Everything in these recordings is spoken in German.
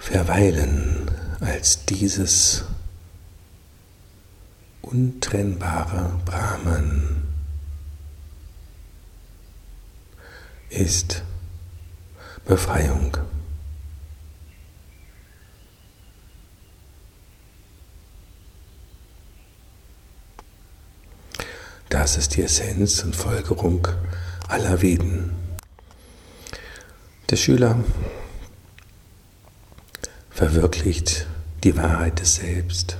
verweilen als dieses untrennbare Brahman ist Befreiung. Das ist die Essenz und Folgerung aller Veden. Der Schüler verwirklicht die Wahrheit des Selbst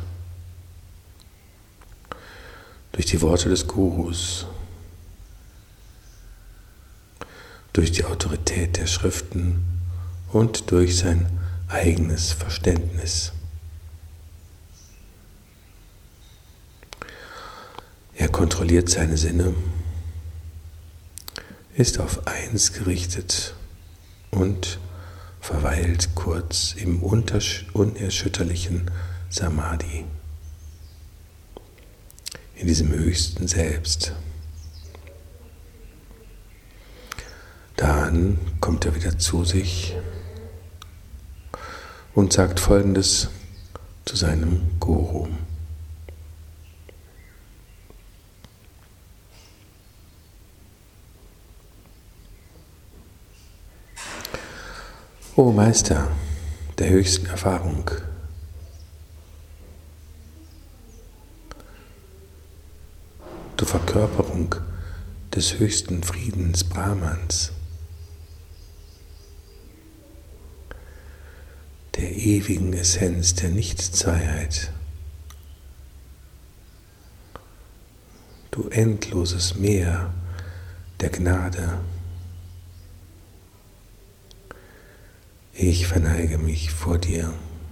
durch die Worte des Gurus, durch die Autorität der Schriften und durch sein eigenes Verständnis. Er kontrolliert seine Sinne, ist auf eins gerichtet und verweilt kurz im unerschütterlichen Samadhi, in diesem höchsten Selbst. Dann kommt er wieder zu sich und sagt Folgendes zu seinem Guru. O Meister der höchsten Erfahrung, du Verkörperung des höchsten Friedens Brahmans, der ewigen Essenz der Nichtzweiheit, du endloses Meer der Gnade, ich verneige mich vor dir.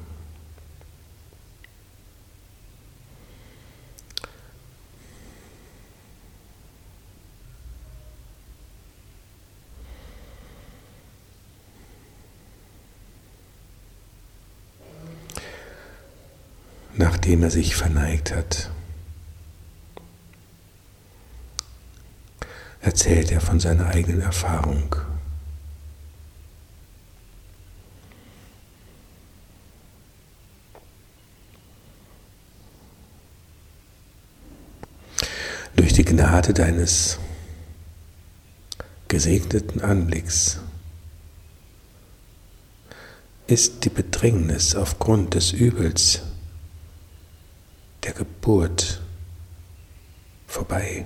Nachdem er sich verneigt hat, erzählt er von seiner eigenen Erfahrung. Durch die Gnade deines gesegneten Anblicks ist die Bedrängnis aufgrund des Übels der Geburt vorbei.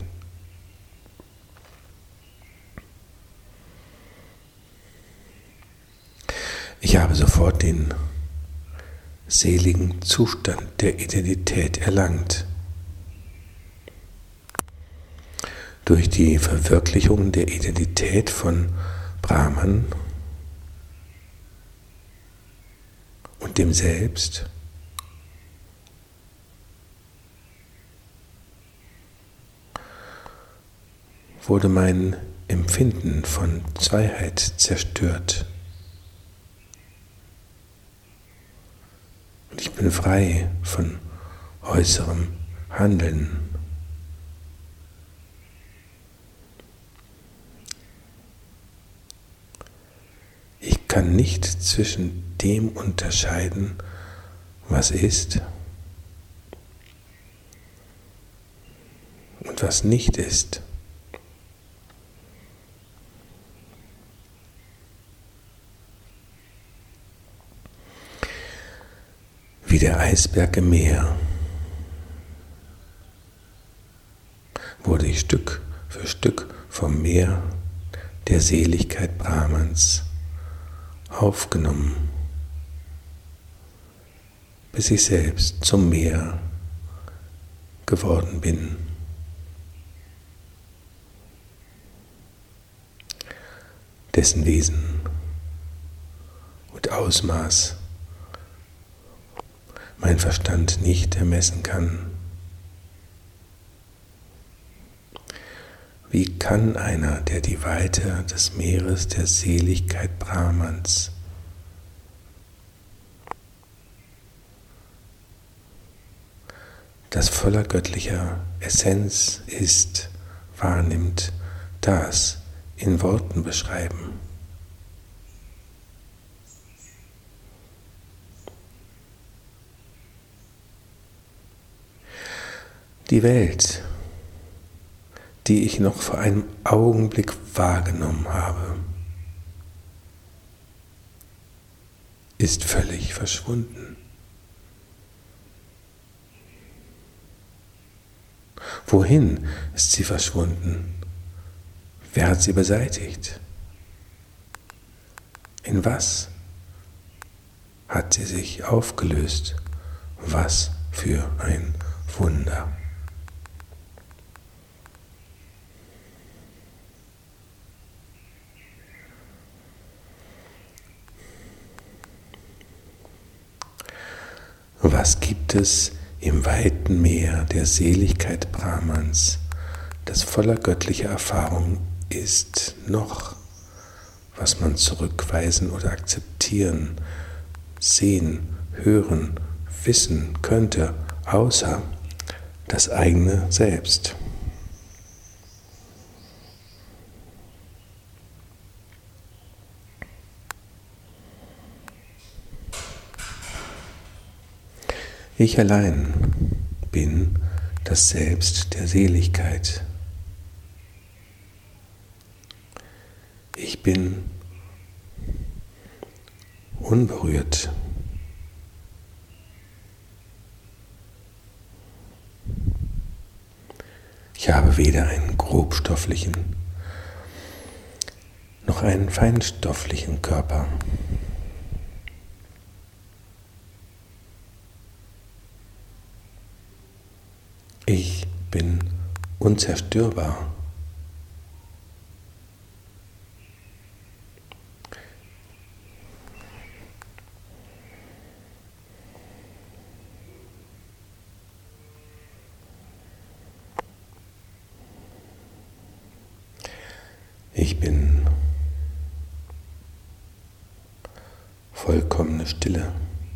Ich habe sofort den seligen Zustand der Identität erlangt. Durch die Verwirklichung der Identität von Brahman und dem Selbst wurde mein Empfinden von Zweiheit zerstört. Und ich bin frei von äußerem Handeln. Ich kann nicht zwischen dem unterscheiden, was ist und was nicht ist. Wie der Eisberg im Meer wurde ich Stück für Stück vom Meer der Seligkeit Brahmans aufgenommen, bis ich selbst zum Meer geworden bin. Dessen Wesen und Ausmaß mein Verstand nicht ermessen kann. Wie kann einer, der die Weite des Meeres der Seligkeit Brahmans das voller göttlicher Essenz ist, wahrnimmt, das in Worten beschreiben? Die Welt, die ich noch vor einem Augenblick wahrgenommen habe, ist völlig verschwunden. Wohin ist sie verschwunden? Wer hat sie beseitigt? In was hat sie sich aufgelöst? Was für ein Wunder! Was gibt es im weiten Meer der Seligkeit Brahmans, das voller göttlicher Erfahrung ist, noch, was man zurückweisen oder akzeptieren, sehen, hören, wissen könnte, außer das eigene Selbst? Ich allein bin das Selbst der Seligkeit. Ich bin unberührt. Ich habe weder einen grobstofflichen noch einen feinstofflichen Körper. Ich bin unzerstörbar. Ich bin vollkommene Stille.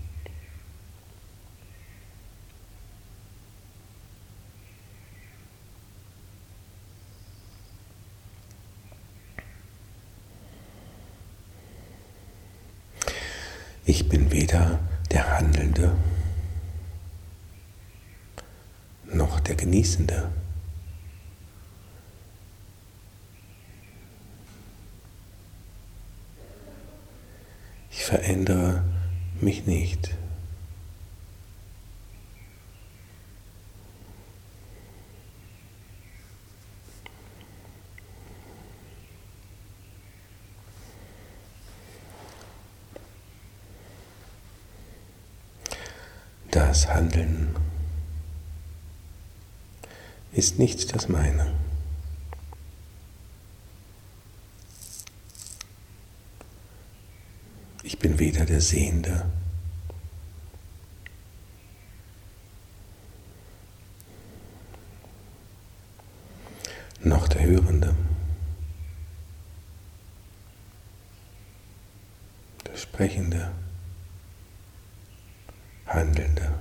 Ich bin weder der Handelnde noch der Genießende. Ich verändere mich nicht. Das Handeln ist nicht das meine. Ich bin weder der Sehende noch der Hörende, der Sprechende, Handelnde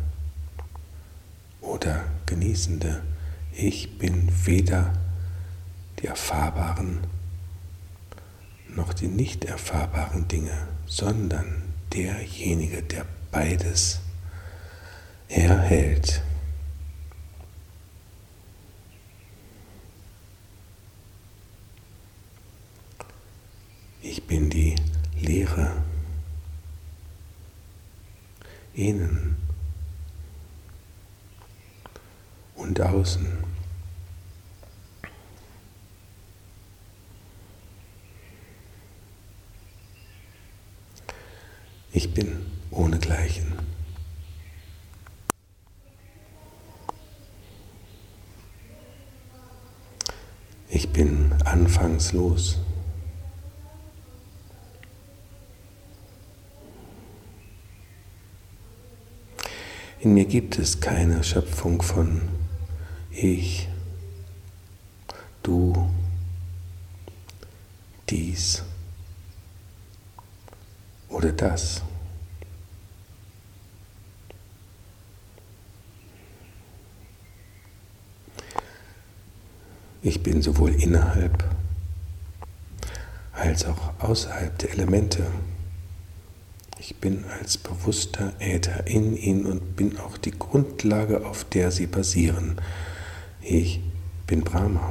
oder Genießende. Ich bin weder die erfahrbaren noch die nicht erfahrbaren Dinge, sondern derjenige, der beides erhält. Ich bin die Leere, innen und außen. Ich bin ohnegleichen. Ich bin anfangslos. In mir gibt es keine Schöpfung von ich, du, dies oder das. Ich bin sowohl innerhalb als auch außerhalb der Elemente. Ich bin als bewusster Äther in ihnen und bin auch die Grundlage, auf der sie basieren. Ich bin Brahma,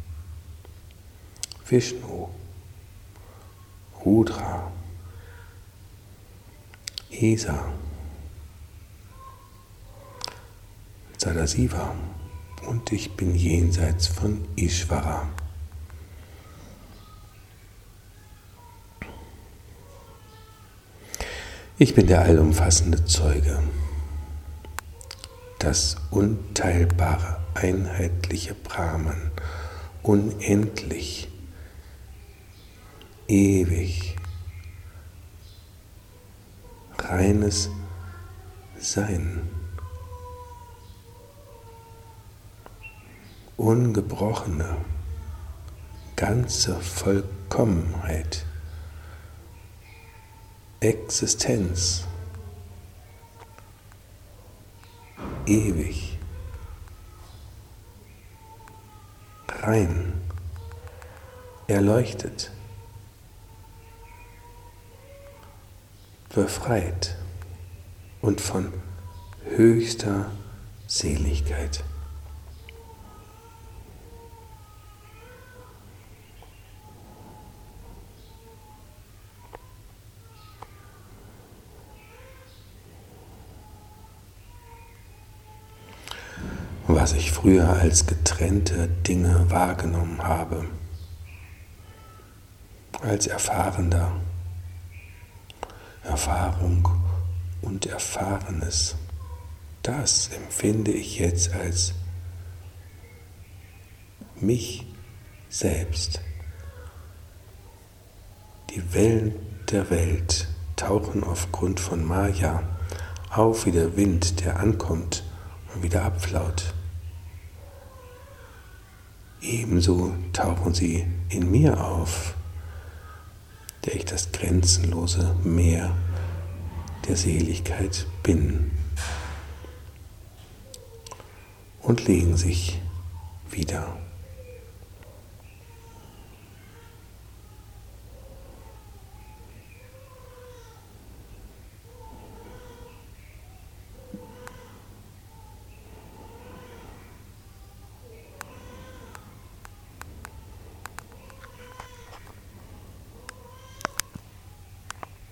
Vishnu, Rudra, Isa, Sadasiva und ich bin jenseits von Ishvara. Ich bin der allumfassende Zeuge, das unteilbare, einheitliche Brahman, unendlich, ewig, reines Sein, ungebrochene, ganze Vollkommenheit, Existenz, ewig, rein, erleuchtet, befreit und von höchster Seligkeit. Was ich früher als getrennte Dinge wahrgenommen habe, als Erfahrener, Erfahrung und Erfahrenes, das empfinde ich jetzt als mich selbst. Die Wellen der Welt tauchen aufgrund von Maya auf wie der Wind, der ankommt und wieder abflaut. Ebenso tauchen sie in mir auf, der ich das grenzenlose Meer der Seligkeit bin, und legen sich wieder